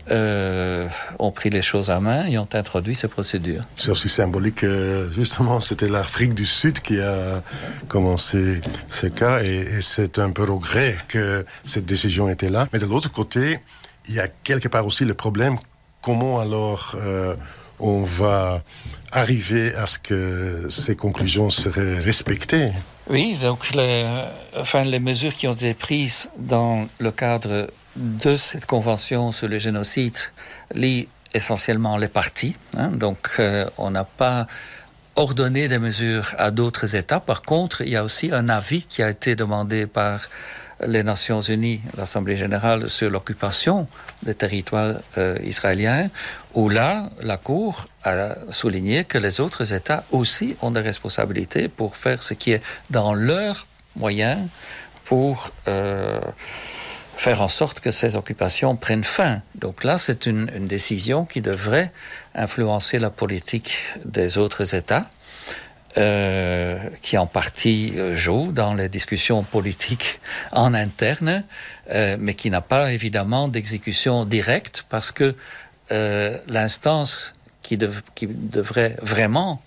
ont pris les choses en main et ont introduit ces procédures. C'est aussi symbolique, justement, c'était l'Afrique du Sud qui a commencé ce cas et c'est un peu regret que cette décision était là. Mais de l'autre côté, il y a quelque part aussi le problème, comment alors on va arriver à ce que ces conclusions seraient respectées? Oui, donc les mesures qui ont été prises dans le cadre de cette convention sur le génocide lient essentiellement les parties. Donc, on n'a pas ordonné des mesures à d'autres États. Par contre, il y a aussi un avis qui a été demandé par les Nations Unies, l'Assemblée générale, sur l'occupation des territoires israéliens, où là, la Cour a souligné que les autres États aussi ont des responsabilités pour faire ce qui est dans leurs moyens pour faire en sorte que ces occupations prennent fin. Donc là, c'est une décision qui devrait influencer la politique des autres États, qui en partie joue dans les discussions politiques en interne, mais qui n'a pas évidemment d'exécution directe, parce que l'instance qui devrait vraiment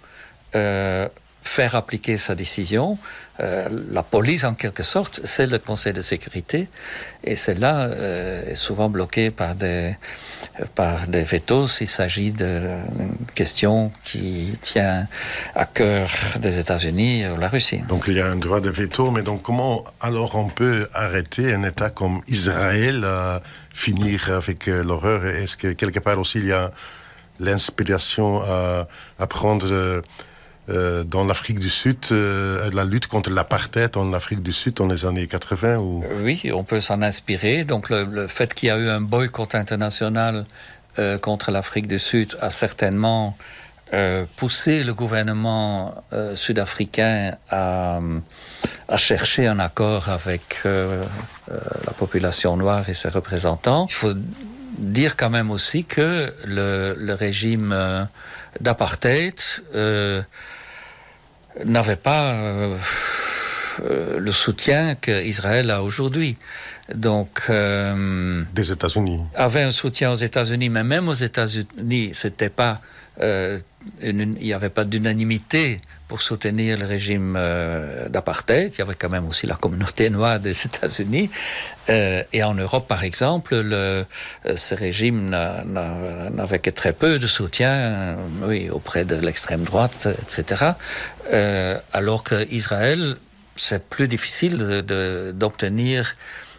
faire appliquer sa décision, la police en quelque sorte, c'est le Conseil de sécurité, et celle-là est souvent bloquée par des vétos s'il s'agit d'une question qui tient à cœur des États-Unis ou la Russie. Donc il y a un droit de veto, mais donc comment alors on peut arrêter un État comme Israël à finir avec l'horreur? Est-ce que quelque part aussi il y a l'inspiration à prendre dans l'Afrique du Sud, la lutte contre l'apartheid en Afrique du Sud dans les années 80 ou... Oui, on peut s'en inspirer. Donc le fait qu'il y a eu un boycott international contre l'Afrique du Sud a certainement poussé le gouvernement sud-africain à chercher un accord avec la population noire et ses représentants. Il faut dire quand même aussi que le régime d'apartheid n'avait pas le soutien qu'Israël a aujourd'hui. Donc, des États-Unis. Avait un soutien aux États-Unis, mais même aux États-Unis, c'était pas il n'y avait pas d'unanimité pour soutenir le régime d'apartheid. Il y avait quand même aussi la communauté noire des États-Unis. Et en Europe, par exemple, ce régime n'avait que très peu de soutien auprès de l'extrême droite, etc. Alors qu'Israël, c'est plus difficile d'obtenir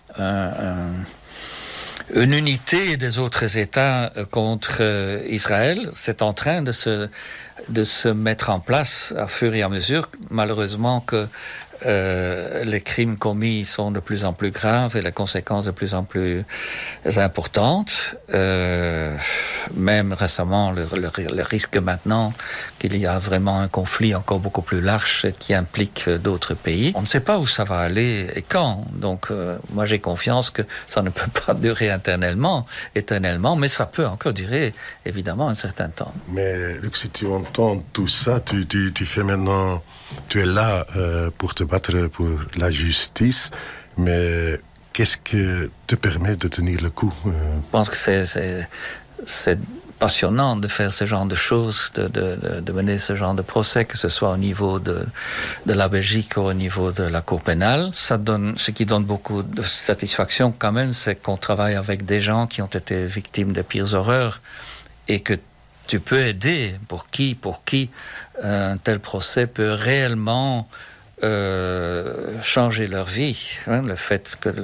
une unité des autres États contre Israël. C'est en train de se mettre en place à fur et à mesure, malheureusement que les crimes commis sont de plus en plus graves et les conséquences de plus en plus importantes. Même récemment, le risque maintenant qu'il y a vraiment un conflit encore beaucoup plus large qui implique d'autres pays. On ne sait pas où ça va aller et quand. Donc, moi, j'ai confiance que ça ne peut pas durer éternellement, mais ça peut encore durer, évidemment, un certain temps. Mais Luc, si tu entends tout ça, tu fais maintenant... Tu es là pour te battre pour la justice, mais qu'est-ce que te permet de tenir le coup? Je pense que c'est passionnant de faire ce genre de choses, de mener ce genre de procès, que ce soit au niveau de la Belgique ou au niveau de la Cour pénale. Ce qui donne beaucoup de satisfaction quand même, c'est qu'on travaille avec des gens qui ont été victimes des pires horreurs et que tu peux aider pour qui un tel procès peut réellement changer leur vie. Le fait que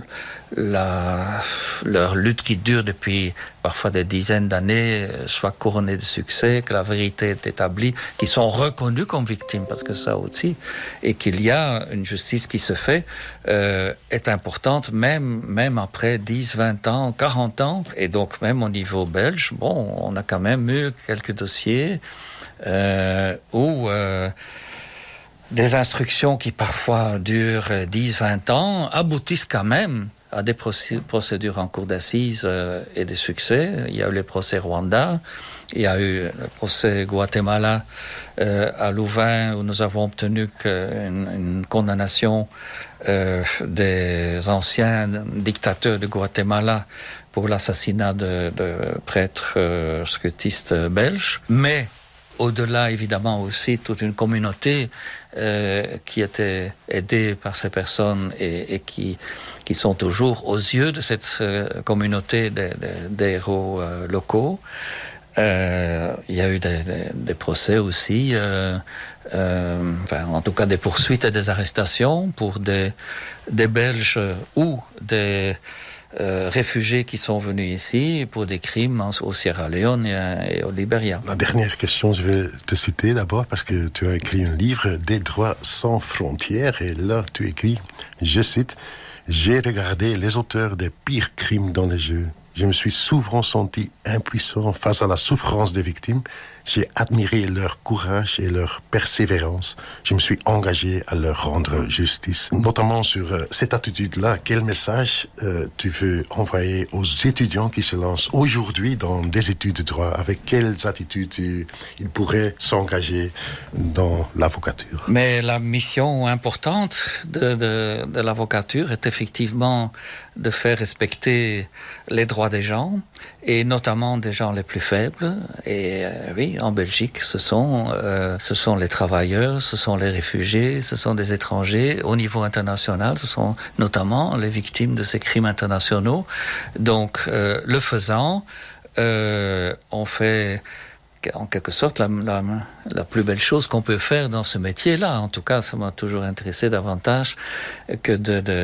leur lutte qui dure depuis parfois des dizaines d'années soit couronnée de succès, que la vérité est établie, qu'ils sont reconnus comme victimes, parce que ça aussi, et qu'il y a une justice qui se fait, est importante même après 10, 20 ans, 40 ans. Et donc même au niveau belge, on a quand même eu quelques dossiers où des instructions qui parfois durent 10, 20 ans aboutissent quand même à des procédures en cour d'assises et des succès. Il y a eu le procès Rwanda, il y a eu le procès Guatemala à Louvain, où nous avons obtenu une condamnation des anciens dictateurs de Guatemala pour l'assassinat de prêtres scutistes belges. Mais au-delà, évidemment, aussi toute une communauté qui était aidée par ces personnes et qui sont toujours aux yeux de cette communauté des héros locaux. Il y a eu des procès aussi, en tout cas des poursuites et des arrestations pour des Belges ou des réfugiés qui sont venus ici pour des crimes au Sierra Leone et au Libéria. La dernière question, je vais te citer d'abord parce que tu as écrit un livre, Des droits sans frontières, et là tu écris, je cite, « J'ai regardé les auteurs des pires crimes dans les yeux. Je me suis souvent senti impuissant face à la souffrance des victimes. J'ai admiré leur courage et leur persévérance. Je me suis engagé à leur rendre justice. » Notamment sur cette attitude-là, quel message tu veux envoyer aux étudiants qui se lancent aujourd'hui dans des études de droit? Avec quelles attitudes ils pourraient s'engager dans l'avocature? Mais la mission importante de l'avocature est effectivement de faire respecter les droits des gens, et notamment des gens les plus faibles. Et oui, en Belgique, ce sont les travailleurs, ce sont les réfugiés, ce sont des étrangers. Au niveau international, ce sont notamment les victimes de ces crimes internationaux. Donc, le faisant, on fait en quelque sorte la plus belle chose qu'on peut faire dans ce métier-là. En tout cas, ça m'a toujours intéressé davantage que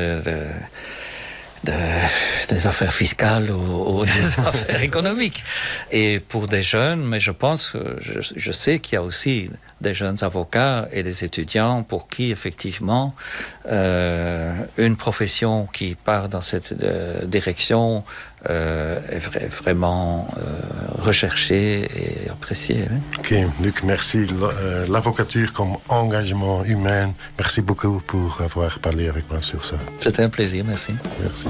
des affaires fiscales ou des affaires économiques. Et pour des jeunes, mais je pense, je sais qu'il y a aussi des jeunes avocats et des étudiants pour qui, effectivement, une profession qui part dans cette direction est vraiment recherchée et appréciée. Hein. Ok, Luc, merci. L'avocature comme engagement humain, merci beaucoup pour avoir parlé avec moi sur ça. C'était un plaisir, merci. Merci.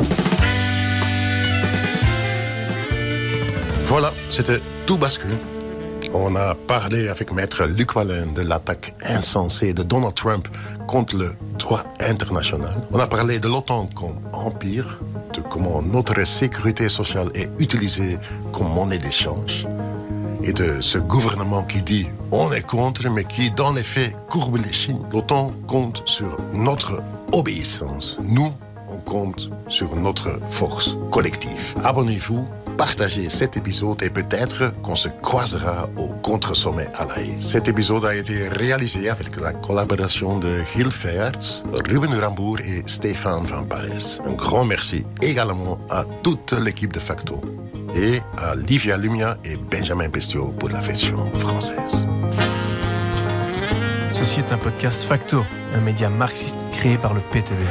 Voilà, c'était Tout bascule. On a parlé avec maître Luc Wallin de l'attaque insensée de Donald Trump contre le droit international. On a parlé de l'OTAN comme empire, de comment notre sécurité sociale est utilisée comme monnaie d'échange, et de ce gouvernement qui dit on est contre, mais qui dans les faits courbe les chines. L'OTAN compte sur notre obéissance. Nous, on compte sur notre force collective. Abonnez-vous, partagez cet épisode et peut-être qu'on se croisera au contre-sommet à La Haye. Cet épisode a été réalisé avec la collaboration de Gilles Feerts, Ruben Rambour et Stéphane Van Parijs. Un grand merci également à toute l'équipe de Facto et à Livia Lumia et Benjamin Bestiaux pour la version française. Ceci est un podcast Facto, un média marxiste créé par le PTB.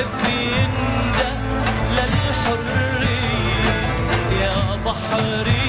بحب ينده للحرية يا بحري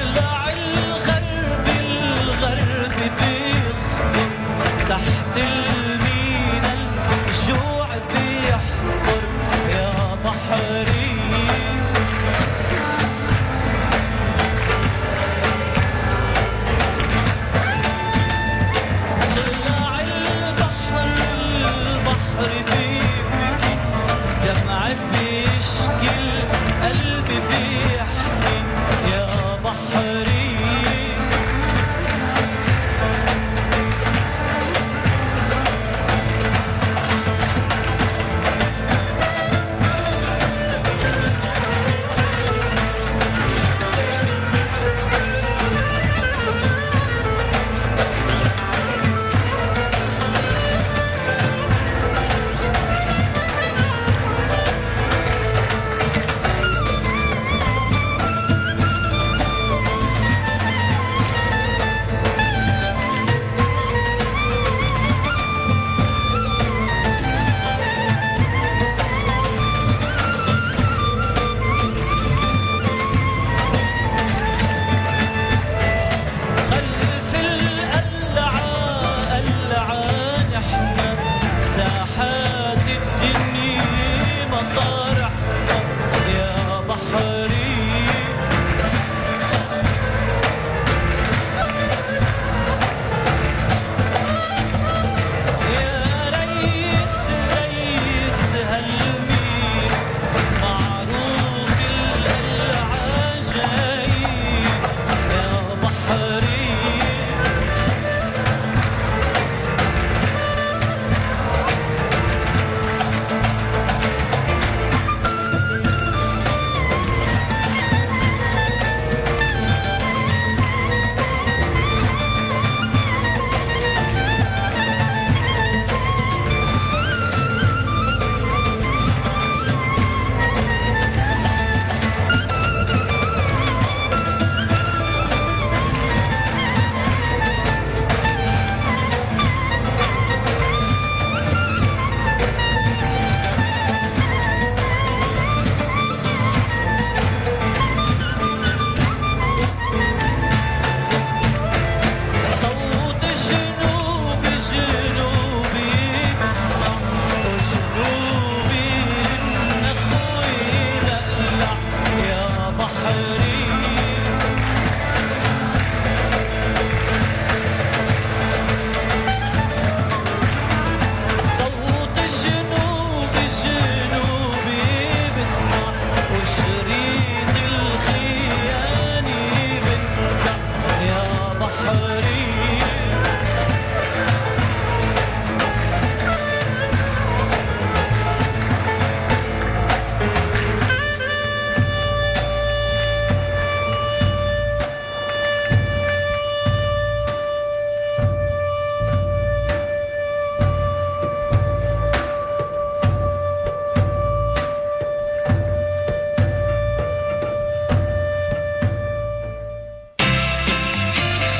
تحت